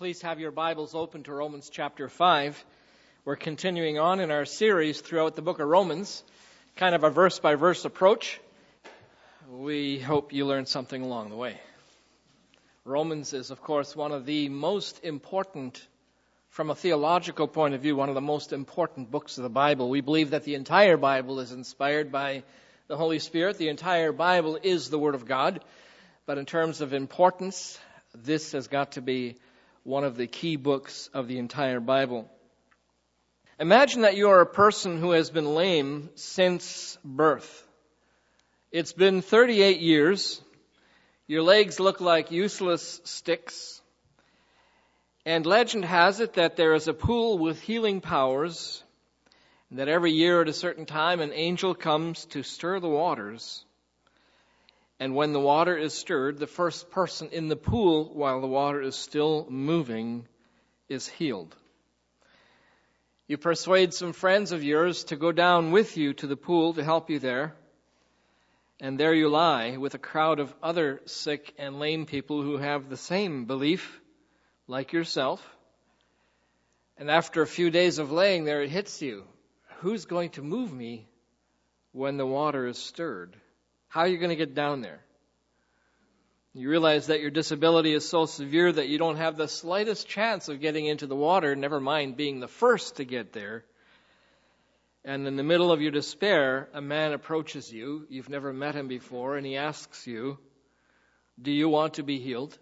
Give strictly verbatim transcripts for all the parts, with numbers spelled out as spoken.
Please have your Bibles open to Romans chapter five. We're continuing on in our series throughout the book of Romans, kind of a verse-by-verse approach. We hope you learn something along the way. Romans is, of course, one of the most important, from a theological point of view, one of the most important books of the Bible. We believe that the entire Bible is inspired by the Holy Spirit. The entire Bible is the Word of God. But in terms of importance, this has got to be one of the key books of the entire Bible. Imagine that you are a person who has been lame since birth. It's been thirty-eight years. Your legs look like useless sticks. And legend has it that there is a pool with healing powers, and that every year at a certain time an angel comes to stir the waters. And when the water is stirred, the first person in the pool, while the water is still moving, is healed. You persuade some friends of yours to go down with you to the pool to help you there. And there you lie with a crowd of other sick and lame people who have the same belief, like yourself. And after a few days of laying there, it hits you. Who's going to move me when the water is stirred? How are you going to get down there? You realize that your disability is so severe that you don't have the slightest chance of getting into the water, never mind being the first to get there. And in the middle of your despair, a man approaches you. You've never met him before, and he asks you, "Do you want to be healed?"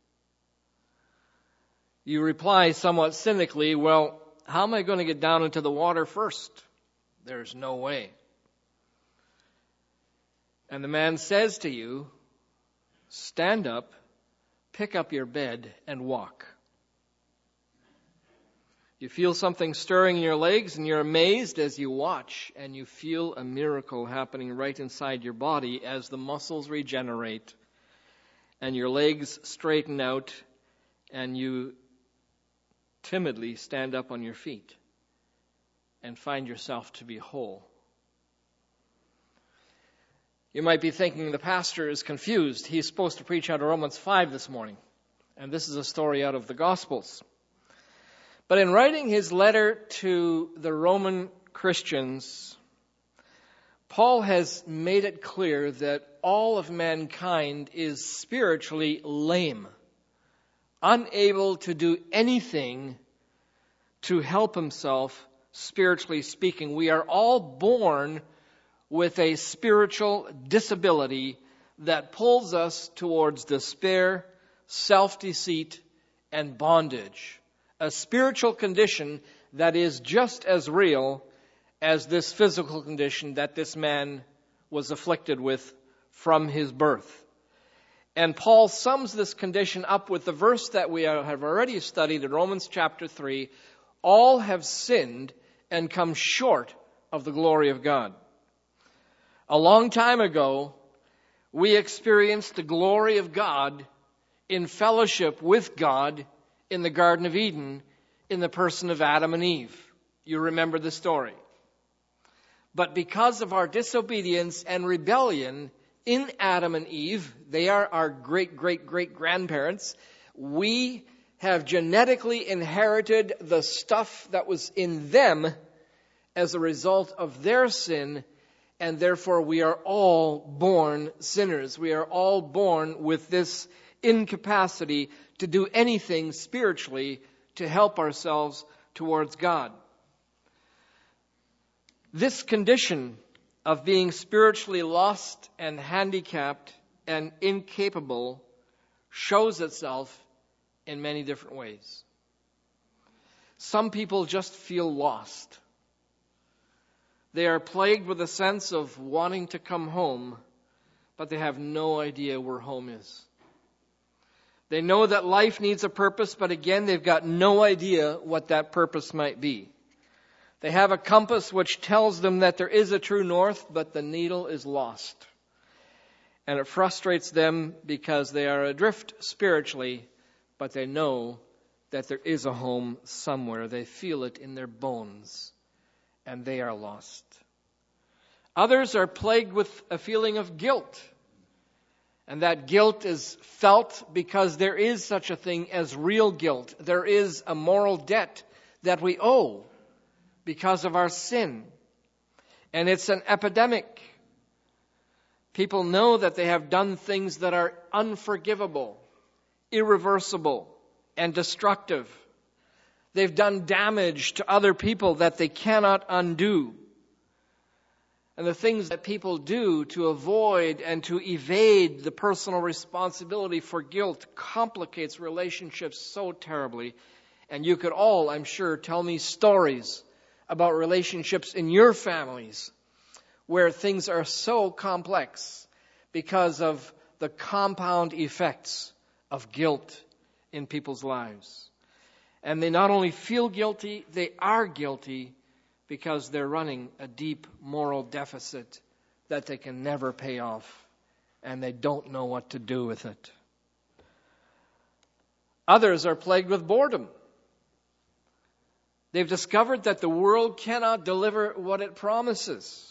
You reply somewhat cynically, "Well, how am I going to get down into the water first? There's no way." And the man says to you, "Stand up, pick up your bed, and walk." You feel something stirring in your legs, and you're amazed as you watch, and you feel a miracle happening right inside your body as the muscles regenerate, and your legs straighten out, and you timidly stand up on your feet and find yourself to be whole. You might be thinking the pastor is confused. He's supposed to preach out of Romans five this morning. And this is a story out of the Gospels. But in writing his letter to the Roman Christians, Paul has made it clear that all of mankind is spiritually lame, unable to do anything to help himself, spiritually speaking. We are all born with a spiritual disability that pulls us towards despair, self-deceit, and bondage. A spiritual condition that is just as real as this physical condition that this man was afflicted with from his birth. And Paul sums this condition up with the verse that we have already studied in Romans chapter three. All have sinned and come short of the glory of God. A long time ago, we experienced the glory of God in fellowship with God in the Garden of Eden in the person of Adam and Eve. You remember the story. But because of our disobedience and rebellion in Adam and Eve, they are our great-great-great-grandparents, we have genetically inherited the stuff that was in them as a result of their sin. And therefore, we are all born sinners. We are all born with this incapacity to do anything spiritually to help ourselves towards God. This condition of being spiritually lost and handicapped and incapable shows itself in many different ways. Some people just feel lost. They are plagued with a sense of wanting to come home, but they have no idea where home is. They know that life needs a purpose, but again, they've got no idea what that purpose might be. They have a compass which tells them that there is a true north, but the needle is lost. And it frustrates them because they are adrift spiritually, but they know that there is a home somewhere. They feel it in their bones. And they are lost. Others are plagued with a feeling of guilt And that guilt is felt because there is such a thing as real guilt. There is a moral debt that we owe because of our sin. And it's an epidemic. People know that they have done things that are unforgivable, irreversible, and destructive. They've done damage to other people that they cannot undo. And the things that people do to avoid and to evade the personal responsibility for guilt complicates relationships so terribly. And you could all, I'm sure, tell me stories about relationships in your families where things are so complex because of the compound effects of guilt in people's lives. And they not only feel guilty, they are guilty because they're running a deep moral deficit that they can never pay off, and they don't know what to do with it. Others are plagued with boredom. They've discovered that the world cannot deliver what it promises.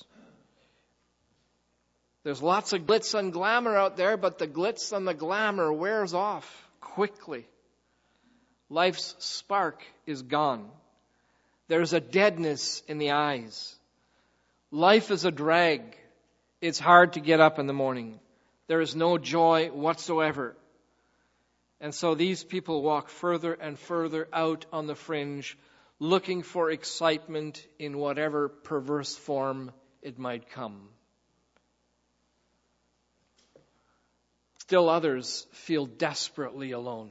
There's lots of glitz and glamour out there, but the glitz and the glamour wears off quickly. Life's spark is gone. There's a deadness in the eyes. Life is a drag. It's hard to get up in the morning. There is no joy whatsoever. And so these people walk further and further out on the fringe, looking for excitement in whatever perverse form it might come. Still others feel desperately alone.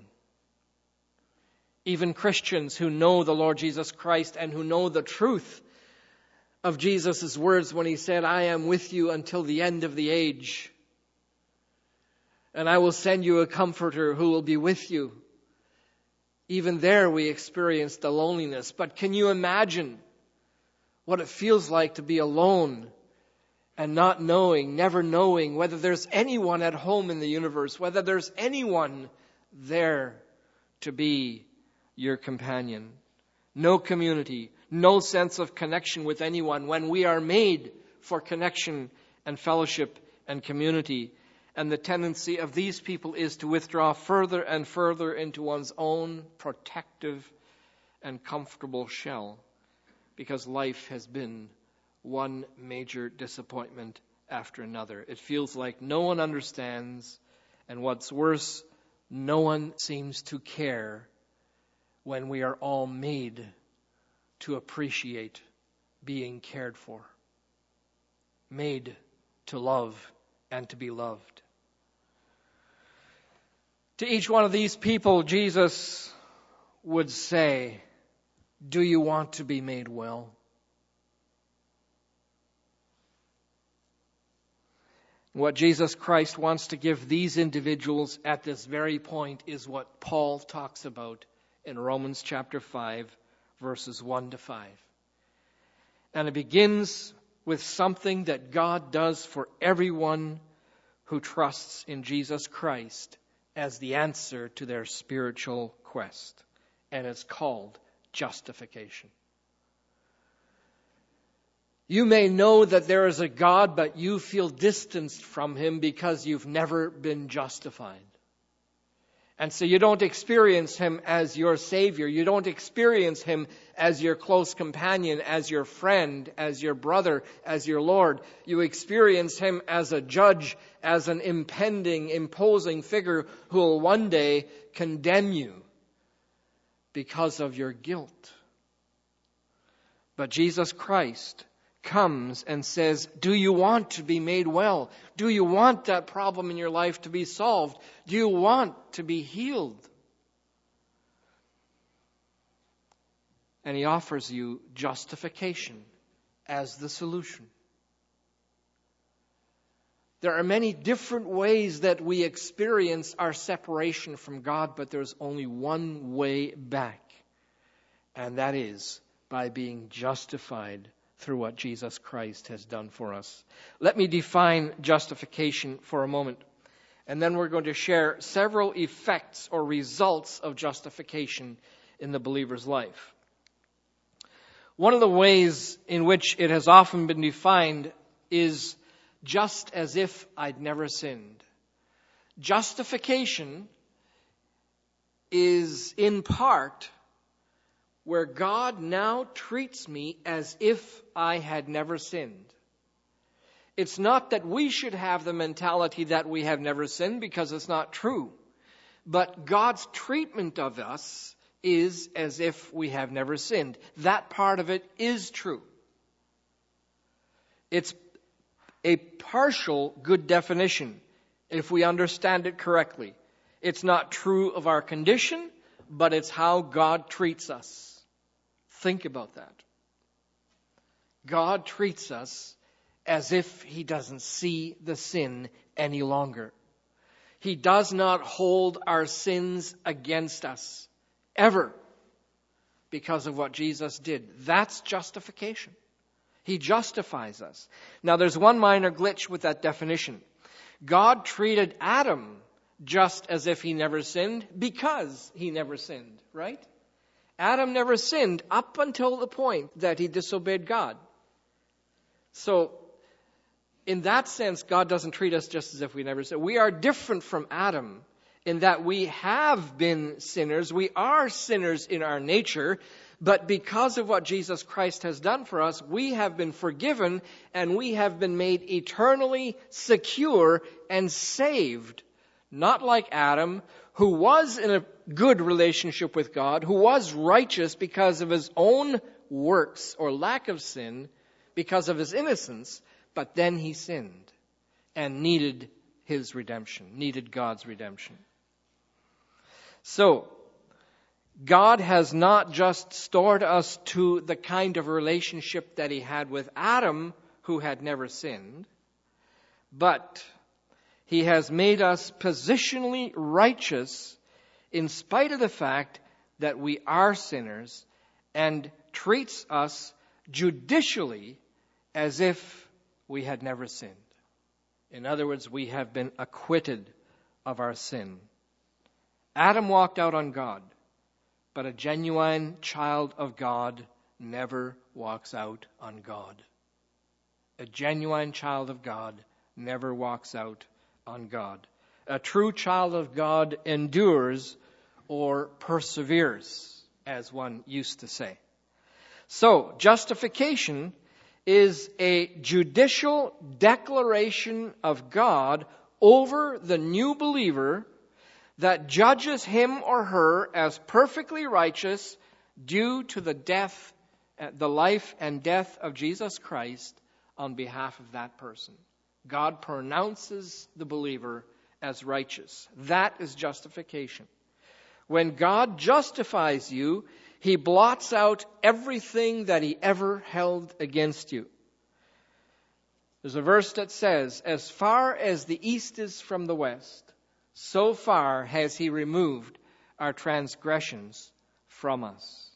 Even Christians who know the Lord Jesus Christ and who know the truth of Jesus' words when he said, I am with you until the end of the age. And I will send you a comforter who will be with you. Even there we experience the loneliness. But can you imagine what it feels like to be alone and not knowing, never knowing whether there's anyone at home in the universe, whether there's anyone there to be your companion. No community, no sense of connection with anyone when we are made for connection and fellowship and community. And the tendency of these people is to withdraw further and further into one's own protective and comfortable shell because life has been one major disappointment after another. It feels like no one understands, and what's worse, no one seems to care when we are all made to appreciate being cared for, made to love and to be loved. To each one of these people, Jesus would say, do you want to be made well? What Jesus Christ wants to give these individuals at this very point is what Paul talks about in Romans chapter five, verses one to five. And it begins with something that God does for everyone who trusts in Jesus Christ as the answer to their spiritual quest. And it's called justification. You may know that there is a God, but you feel distanced from him because you've never been justified. And so you don't experience him as your Savior. You don't experience him as your close companion, as your friend, as your brother, as your Lord. You experience him as a judge, as an impending, imposing figure who will one day condemn you because of your guilt. But Jesus Christ comes and says, do you want to be made well? Do you want that problem in your life to be solved? Do you want to be healed? And he offers you justification as the solution. There are many different ways that we experience our separation from God, but there's only one way back, and that is by being justified through what Jesus Christ has done for us. Let me define justification for a moment, and then we're going to share several effects or results of justification in the believer's life. One of the ways in which it has often been defined is just as if I'd never sinned. Justification is in part where God now treats me as if I had never sinned. It's not that we should have the mentality that we have never sinned, because it's not true. But God's treatment of us is as if we have never sinned. That part of it is true. It's a partial good definition if we understand it correctly. It's not true of our condition, but it's how God treats us. Think about that. God treats us as if He doesn't see the sin any longer. He does not hold our sins against us, ever, because of what Jesus did. That's justification. He justifies us. Now, there's one minor glitch with that definition. God treated Adam just as if he never sinned because he never sinned, right? Adam never sinned up until the point that he disobeyed God. So, in that sense, God doesn't treat us just as if we never sinned. We are different from Adam in that we have been sinners. We are sinners in our nature, but because of what Jesus Christ has done for us, we have been forgiven and we have been made eternally secure and saved. Not like Adam, who was in a good relationship with God, who was righteous because of his own works or lack of sin, because of his innocence, but then he sinned and needed his redemption, needed God's redemption. So, God has not just stored us to the kind of relationship that he had with Adam, who had never sinned, but he has made us positionally righteous in spite of the fact that we are sinners, and treats us judicially as if we had never sinned. In other words, we have been acquitted of our sin. Adam walked out on God, but a genuine child of God never walks out on God. A genuine child of God never walks out on God. A true child of God endures or perseveres, as one used to say. So, justification is a judicial declaration of God over the new believer that judges him or her as perfectly righteous due to the death, the life and death of Jesus Christ on behalf of that person. God pronounces the believer as righteous. That is justification. When God justifies you, he blots out everything that he ever held against you. There's a verse that says, as far as the east is from the west, so far has he removed our transgressions from us.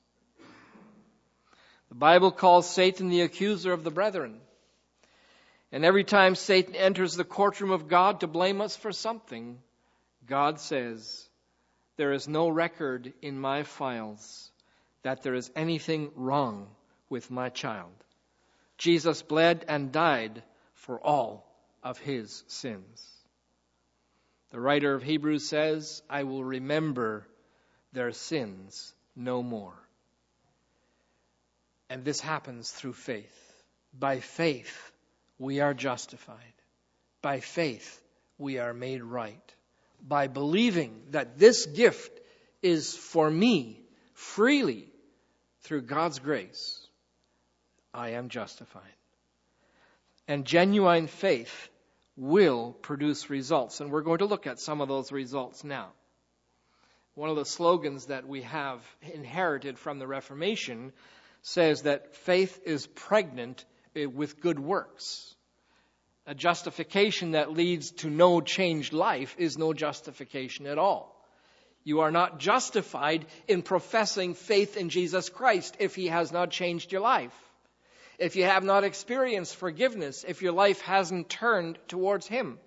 The Bible calls Satan the accuser of the brethren. And every time Satan enters the courtroom of God to blame us for something, God says, there is no record in my files that there is anything wrong with my child. Jesus bled and died for all of his sins. The writer of Hebrews says, I will remember their sins no more. And this happens through faith. By faith, we are justified. By faith, we are made right. By believing that this gift is for me freely through God's grace, I am justified. And genuine faith will produce results. And we're going to look at some of those results now. One of the slogans that we have inherited from the Reformation says that faith is pregnant with good works. A justification that leads to no changed life is no justification at all. You are not justified in professing faith in Jesus Christ if he has not changed your life. If you have not experienced forgiveness, if your life hasn't turned towards him.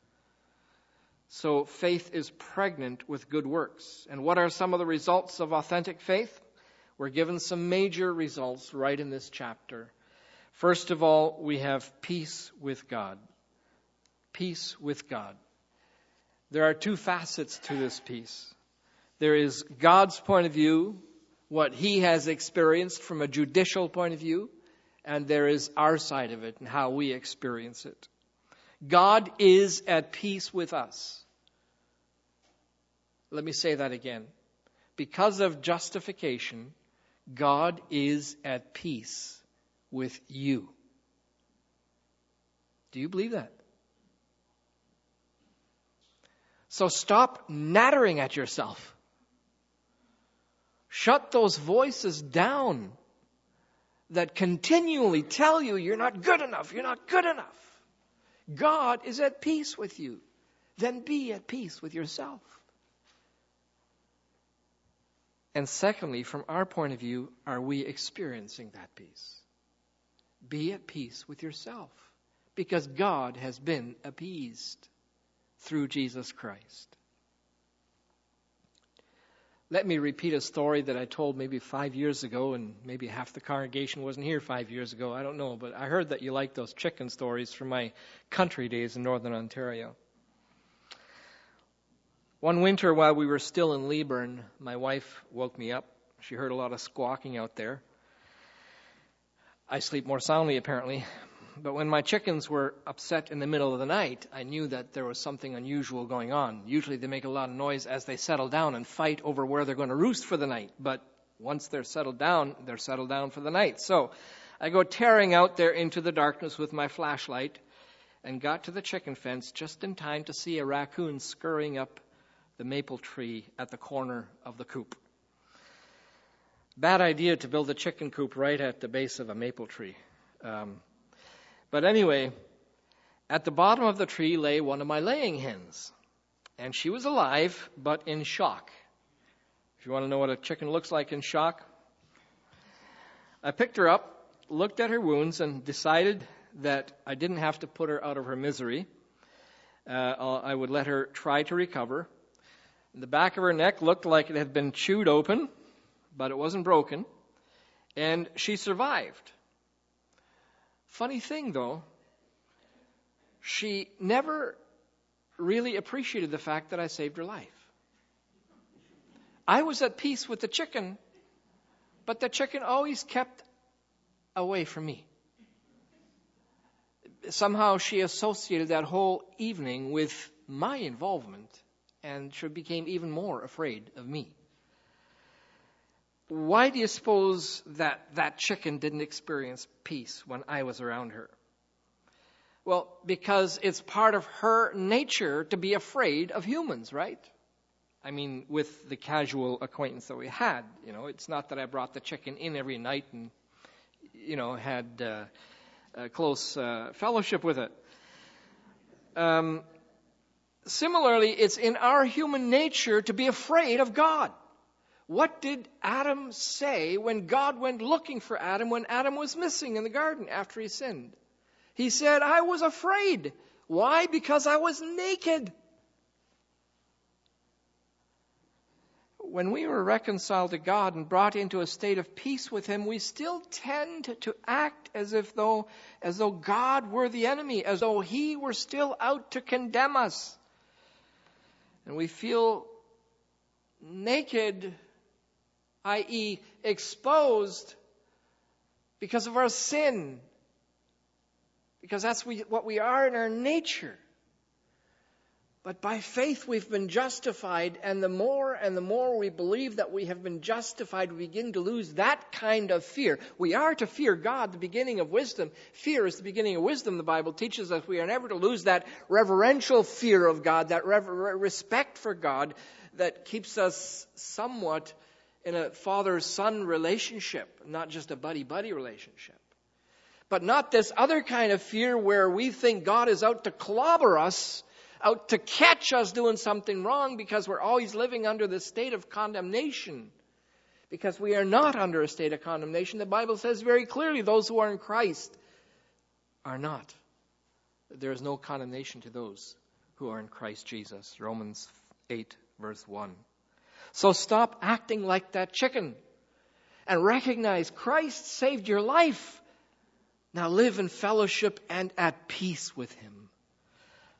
So faith is pregnant with good works. And what are some of the results of authentic faith? We're given some major results right in this chapter. First of all, we have peace with God. Peace with God. There are two facets to this peace. There is God's point of view, what He has experienced from a judicial point of view, and there is our side of it and how we experience it. God is at peace with us. Let me say that again. Because of justification, God is at peace with you. Do you believe that? So stop nattering at yourself. Shut those voices down that continually tell you you're not good enough, you're not good enough. God is at peace with you. Then be at peace with yourself. And secondly, from our point of view, are we experiencing that peace? Be at peace with yourself, because God has been appeased through Jesus Christ. Let me repeat a story that I told maybe five years ago, and maybe half the congregation wasn't here five years ago. I don't know, but I heard that you like those chicken stories from my country days in Northern Ontario. One winter while we were still in Leeburn, my wife woke me up. She heard a lot of squawking out there. I sleep more soundly, apparently. But when my chickens were upset in the middle of the night, I knew that there was something unusual going on. Usually they make a lot of noise as they settle down and fight over where they're going to roost for the night. But once they're settled down, they're settled down for the night. So I go tearing out there into the darkness with my flashlight and got to the chicken fence just in time to see a raccoon scurrying up the maple tree at the corner of the coop. Bad idea to build a chicken coop right at the base of a maple tree. Um, but anyway, at the bottom of the tree lay one of my laying hens. And she was alive, but in shock. If you want to know what a chicken looks like in shock, I picked her up, looked at her wounds, and decided that I didn't have to put her out of her misery. Uh, I would let her try to recover. The back of her neck looked like it had been chewed open, but it wasn't broken. And she survived. Funny thing, though, she never really appreciated the fact that I saved her life. I was at peace with the chicken, but the chicken always kept away from me. Somehow she associated that whole evening with my involvement, and she became even more afraid of me. Why do you suppose that that chicken didn't experience peace when I was around her? Well, because it's part of her nature to be afraid of humans, right? I mean, with the casual acquaintance that we had, you know, it's not that I brought the chicken in every night and, you know, had uh, a close uh, fellowship with it. Um, Similarly, it's in our human nature to be afraid of God. What did Adam say when God went looking for Adam when Adam was missing in the garden after he sinned? He said, I was afraid. Why? Because I was naked. When we were reconciled to God and brought into a state of peace with Him, we still tend to act as if though, as though God were the enemy, as though He were still out to condemn us. And we feel naked, that is exposed, because of our sin. Because that's what we are in our nature. But by faith we've been justified, and the more and the more we believe that we have been justified, we begin to lose that kind of fear. We are to fear God, the beginning of wisdom. Fear is the beginning of wisdom, the Bible teaches us. We are never to lose that reverential fear of God, that rever- respect for God that keeps us somewhat in a father-son relationship, not just a buddy-buddy relationship. But not this other kind of fear where we think God is out to clobber us, out to catch us doing something wrong, because we're always living under the state of condemnation. Because we are not under a state of condemnation. The Bible says very clearly those who are in Christ are not. There is no condemnation to those who are in Christ Jesus. Romans eight verse one. So stop acting like that chicken and recognize Christ saved your life. Now live in fellowship and at peace with Him.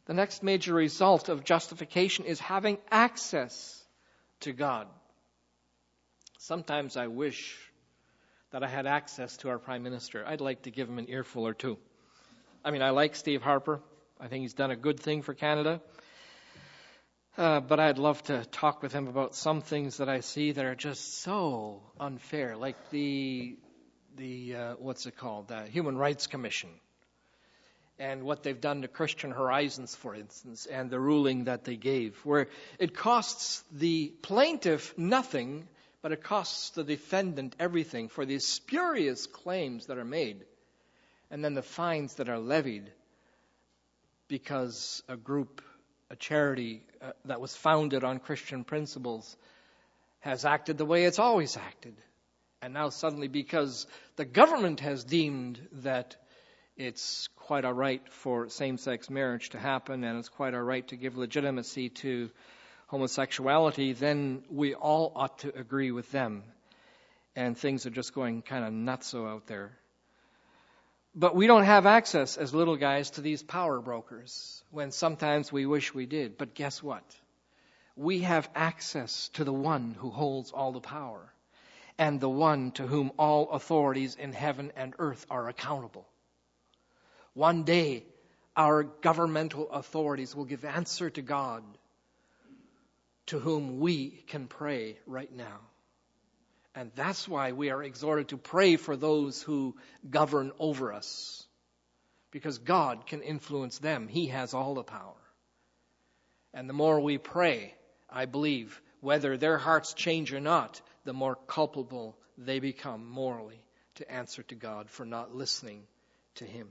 The next major result of justification is having access to God. Sometimes I wish that I had access to our Prime Minister. I'd like to give him an earful or two. I mean, I like Steve Harper. I think he's done a good thing for Canada. Uh, but I'd love to talk with him about some things that I see that are just so unfair, like the, the uh, what's it called, the Human Rights Commission, and what they've done to Christian Horizons, for instance, and the ruling that they gave, where it costs the plaintiff nothing, but it costs the defendant everything for these spurious claims that are made, and then the fines that are levied because a group, a charity uh, that was founded on Christian principles has acted the way it's always acted. And now suddenly, because the government has deemed that it's quite all right for same-sex marriage to happen and it's quite all right to give legitimacy to homosexuality, then we all ought to agree with them. And things are just going kind of nutso out there. But we don't have access as little guys to these power brokers, when sometimes we wish we did. But guess what? We have access to the one who holds all the power, and the one to whom all authorities in heaven and earth are accountable. One day, our governmental authorities will give answer to God, to whom we can pray right now. And that's why we are exhorted to pray for those who govern over us. Because God can influence them. He has all the power. And the more we pray, I believe, whether their hearts change or not, the more culpable they become morally to answer to God for not listening to Him.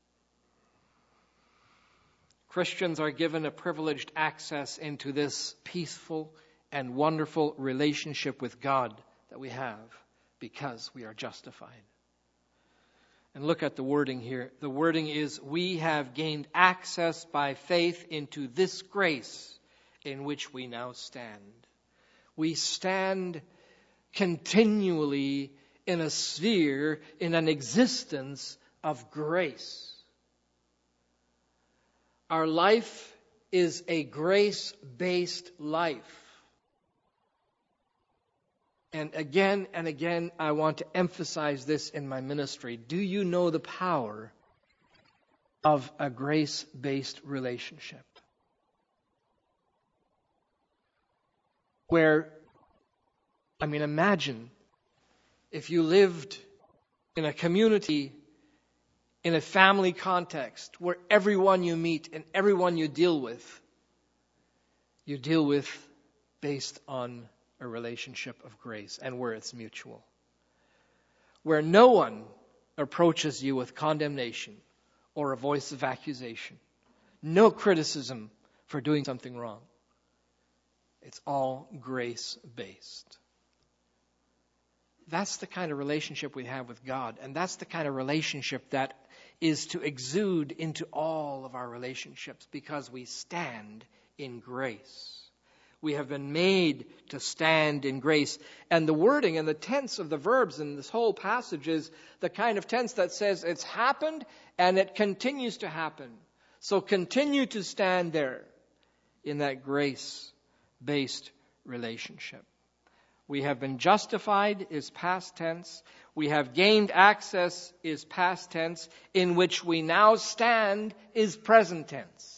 Christians are given a privileged access into this peaceful and wonderful relationship with God that we have because we are justified. And look at the wording here. The wording is, we have gained access by faith into this grace in which we now stand. We stand continually in a sphere, in an existence of grace. Our life is a grace-based life. And again and again, I want to emphasize this in my ministry. Do you know the power of a grace-based relationship? Where, I mean, imagine if you lived in a community, in a family context, where everyone you meet and everyone you deal with, you deal with based on a relationship of grace and where it's mutual. Where no one approaches you with condemnation or a voice of accusation. No criticism for doing something wrong. It's all grace-based. That's the kind of relationship we have with God, and that's the kind of relationship that is to exude into all of our relationships because we stand in grace. We have been made to stand in grace. And the wording and the tense of the verbs in this whole passage is the kind of tense that says it's happened and it continues to happen. So continue to stand there in that grace-based relationship. We have been justified is past tense. We have gained access is past tense. In which we now stand is present tense.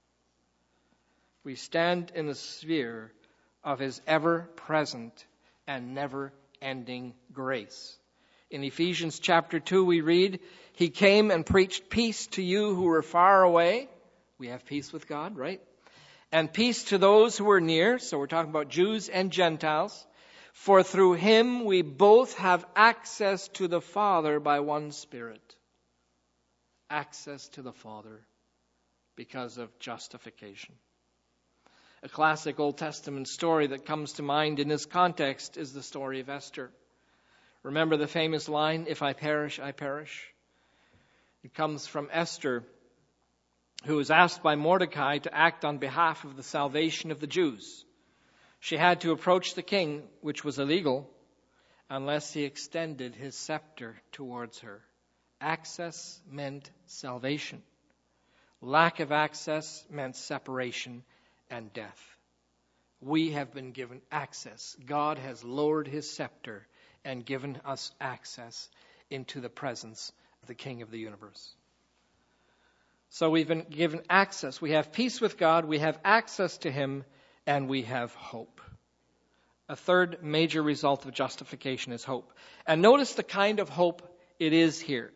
We stand in the sphere of His ever-present and never-ending grace. In Ephesians chapter two we read, He came and preached peace to you who were far away. We have peace with God, right? And peace to those who were near. So we're talking about Jews and Gentiles. For through Him we both have access to the Father by one Spirit. Access to the Father because of justification. A classic Old Testament story that comes to mind in this context is the story of Esther. Remember the famous line, if I perish, I perish? It comes from Esther, who was asked by Mordecai to act on behalf of the salvation of the Jews. She had to approach the king, which was illegal, unless he extended his scepter towards her. Access meant salvation. Lack of access meant separation and death. We have been given access. God has lowered his scepter and given us access into the presence of the King of the universe. So we've been given access. We have peace with God, we have access to him, and we have hope. A third major result of justification is hope. And notice the kind of hope it is here.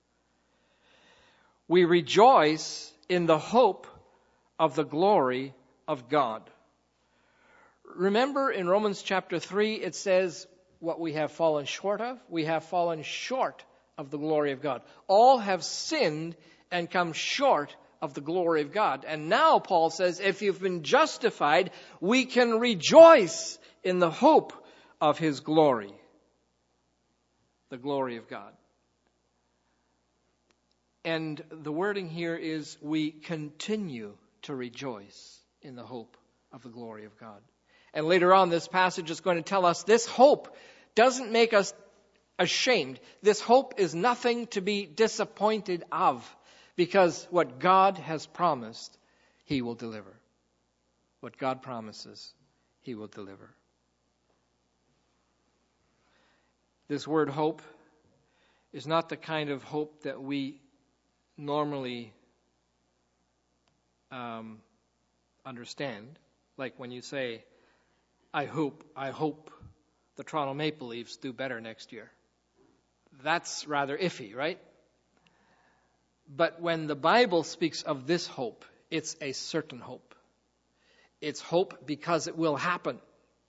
We rejoice in the hope of the glory of God. Remember in Romans chapter three, it says what we have fallen short of. We have fallen short of the glory of God. All have sinned and come short of the glory of God. And now Paul says, if you've been justified, we can rejoice in the hope of his glory. The glory of God. And the wording here is, we continue to rejoice in the hope of the glory of God. And later on, this passage is going to tell us this hope doesn't make us ashamed. This hope is nothing to be disappointed of, because what God has promised, he will deliver. What God promises, he will deliver. This word hope is not the kind of hope that we normally um, understand. Like when you say, I hope, I hope the Toronto Maple Leafs do better next year. That's rather iffy, right? But when the Bible speaks of this hope, it's a certain hope. It's hope because it will happen.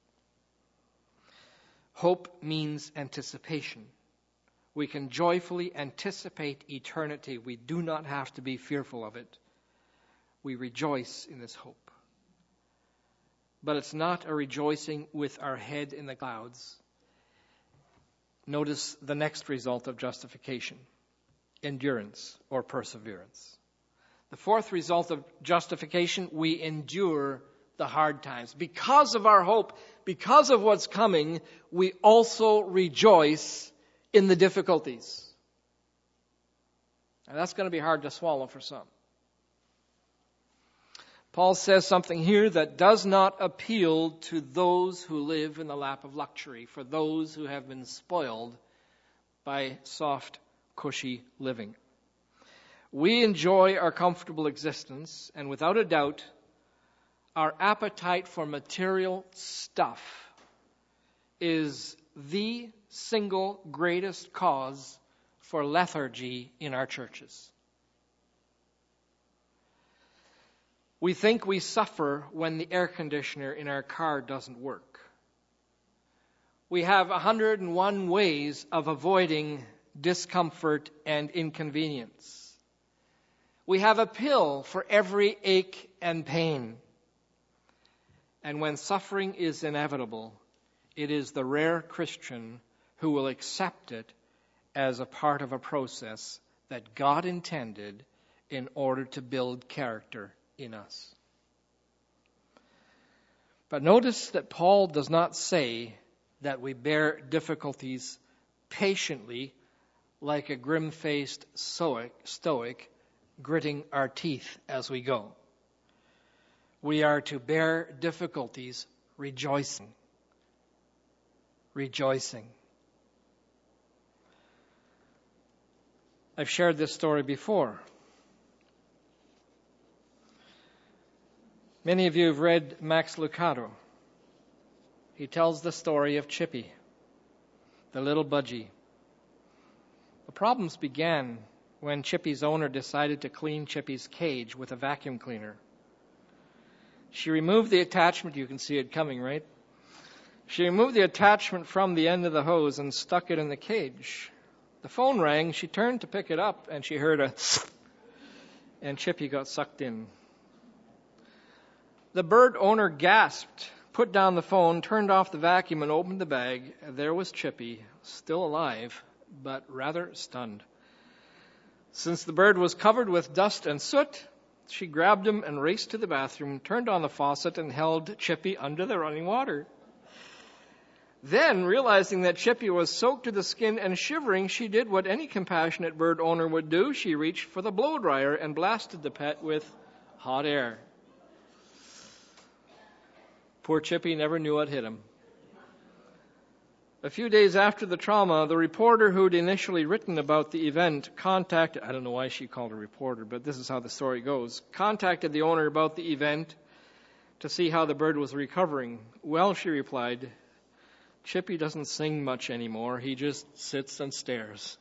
Hope means anticipation. We can joyfully anticipate eternity. We do not have to be fearful of it. We rejoice in this hope. But it's not a rejoicing with our head in the clouds. Notice the next result of justification: endurance or perseverance. The fourth result of justification, we endure the hard times. Because of our hope, because of what's coming, we also rejoice in the difficulties. And that's going to be hard to swallow for some. Paul says something here that does not appeal to those who live in the lap of luxury, for those who have been spoiled by soft, cushy living. We enjoy our comfortable existence, and without a doubt, our appetite for material stuff is the single greatest cause for lethargy in our churches. We think we suffer when the air conditioner in our car doesn't work. We have one hundred and one ways of avoiding discomfort and inconvenience. We have a pill for every ache and pain. And when suffering is inevitable, it is the rare Christian who will accept it as a part of a process that God intended in order to build character in us. But notice that Paul does not say that we bear difficulties patiently like a grim-faced stoic, stoic gritting our teeth as we go. We are to bear difficulties rejoicing. Rejoicing. I've shared this story before. Many of you have read Max Lucado. He tells the story of Chippy, the little budgie. The problems began when Chippy's owner decided to clean Chippy's cage with a vacuum cleaner. She removed the attachment. You can see it coming, right? She removed the attachment from the end of the hose and stuck it in the cage. The phone rang. She turned to pick it up, and she heard a and Chippy got sucked in. The bird owner gasped, put down the phone, turned off the vacuum, and opened the bag. There was Chippy, still alive, but rather stunned. Since the bird was covered with dust and soot, she grabbed him and raced to the bathroom, turned on the faucet, and held Chippy under the running water. Then, realizing that Chippy was soaked to the skin and shivering, she did what any compassionate bird owner would do. She reached for the blow dryer and blasted the pet with hot air. Poor Chippy never knew what hit him. A few days after the trauma, the reporter who'd initially written about the event contacted, I don't know why she called a reporter, but this is how the story goes, contacted the owner about the event to see how the bird was recovering. Well, she replied, Chippy doesn't sing much anymore. He just sits and stares.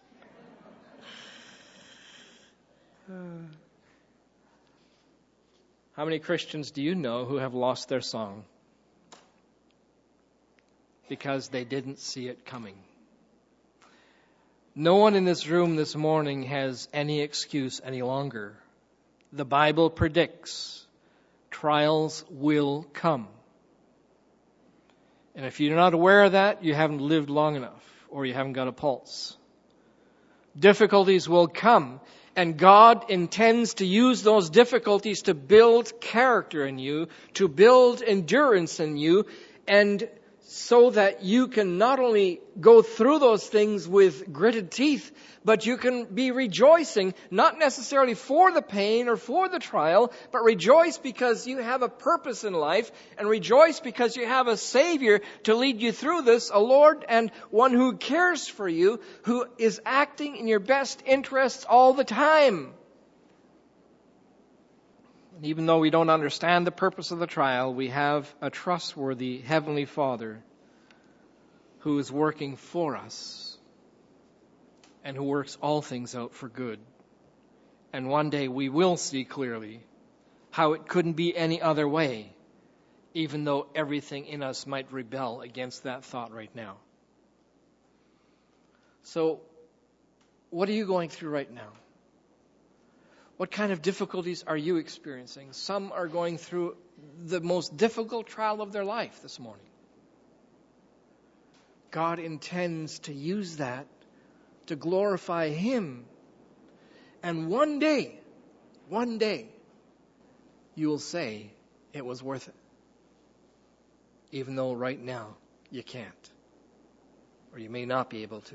How many Christians do you know who have lost their song because they didn't see it coming? No one in this room this morning has any excuse any longer. The Bible predicts trials will come. And if you're not aware of that, you haven't lived long enough, or you haven't got a pulse. Difficulties will come, and God intends to use those difficulties to build character in you, to build endurance in you, and so that you can not only go through those things with gritted teeth, but you can be rejoicing, not necessarily for the pain or for the trial, but rejoice because you have a purpose in life, and rejoice because you have a Savior to lead you through this, a Lord and one who cares for you, who is acting in your best interests all the time. And even though we don't understand the purpose of the trial, we have a trustworthy Heavenly Father who is working for us and who works all things out for good. And one day we will see clearly how it couldn't be any other way, even though everything in us might rebel against that thought right now. So, what are you going through right now? What kind of difficulties are you experiencing? Some are going through the most difficult trial of their life this morning. God intends to use that to glorify Him. And one day, one day, you will say it was worth it. Even though right now you can't. Or you may not be able to.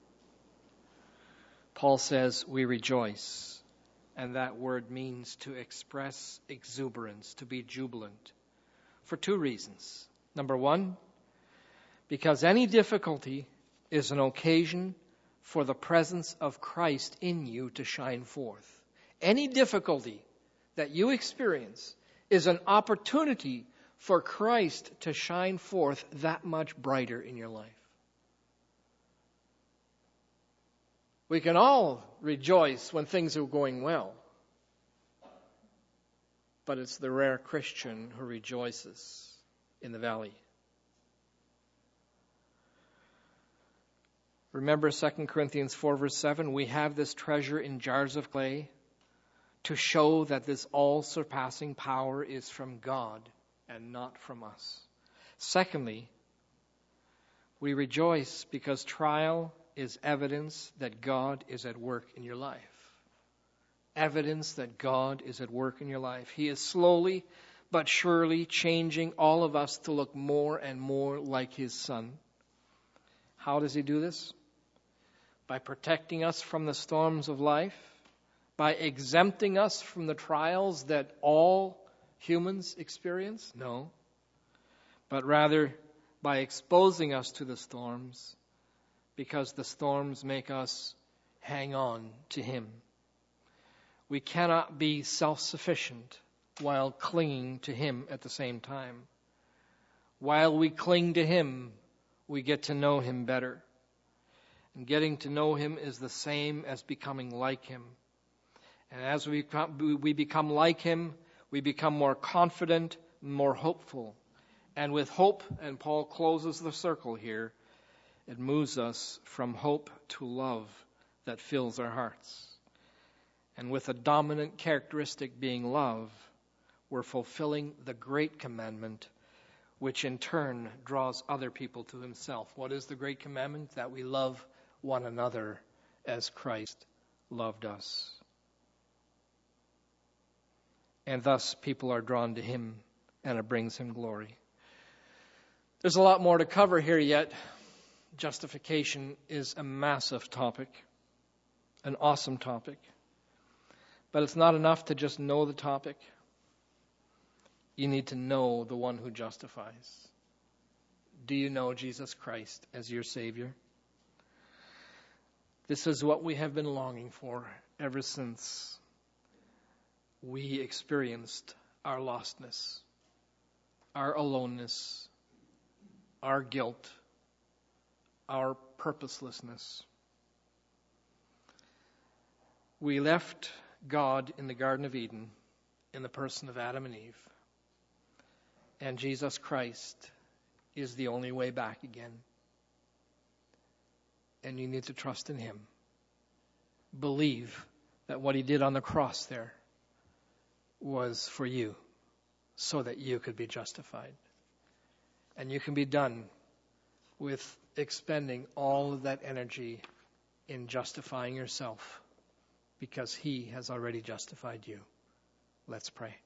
Paul says we rejoice. And that word means to express exuberance, to be jubilant, for two reasons. Number one, because any difficulty is an occasion for the presence of Christ in you to shine forth. Any difficulty that you experience is an opportunity for Christ to shine forth that much brighter in your life. We can all rejoice when things are going well. But it's the rare Christian who rejoices in the valley. Remember Second Corinthians four verse seven, we have this treasure in jars of clay to show that this all-surpassing power is from God and not from us. Secondly, we rejoice because trial is evidence that God is at work in your life. Evidence that God is at work in your life. He is slowly but surely changing all of us to look more and more like His Son. How does He do this? By protecting us from the storms of life, by exempting us from the trials that all humans experience? No. But rather by exposing us to the storms, because the storms make us hang on to Him. We cannot be self-sufficient while clinging to Him at the same time. While we cling to Him, we get to know Him better. And getting to know Him is the same as becoming like Him. And as we become, we become like Him, we become more confident, more hopeful. And with hope, and Paul closes the circle here, it moves us from hope to love that fills our hearts. And with a dominant characteristic being love, we're fulfilling the great commandment, which in turn draws other people to Himself. What is the great commandment? That we love one another as Christ loved us. And thus people are drawn to Him, and it brings Him glory. There's a lot more to cover here yet. Justification is a massive topic, an awesome topic. But it's not enough to just know the topic. You need to know the one who justifies. Do you know Jesus Christ as your Savior? This is what we have been longing for ever since we experienced our lostness, our aloneness, our guilt, our purposelessness. We left God in the Garden of Eden in the person of Adam and Eve. And Jesus Christ is the only way back again. And you need to trust in Him. Believe that what He did on the cross there was for you, so that you could be justified. And you can be done with expending all of that energy in justifying yourself, because He has already justified you. Let's pray.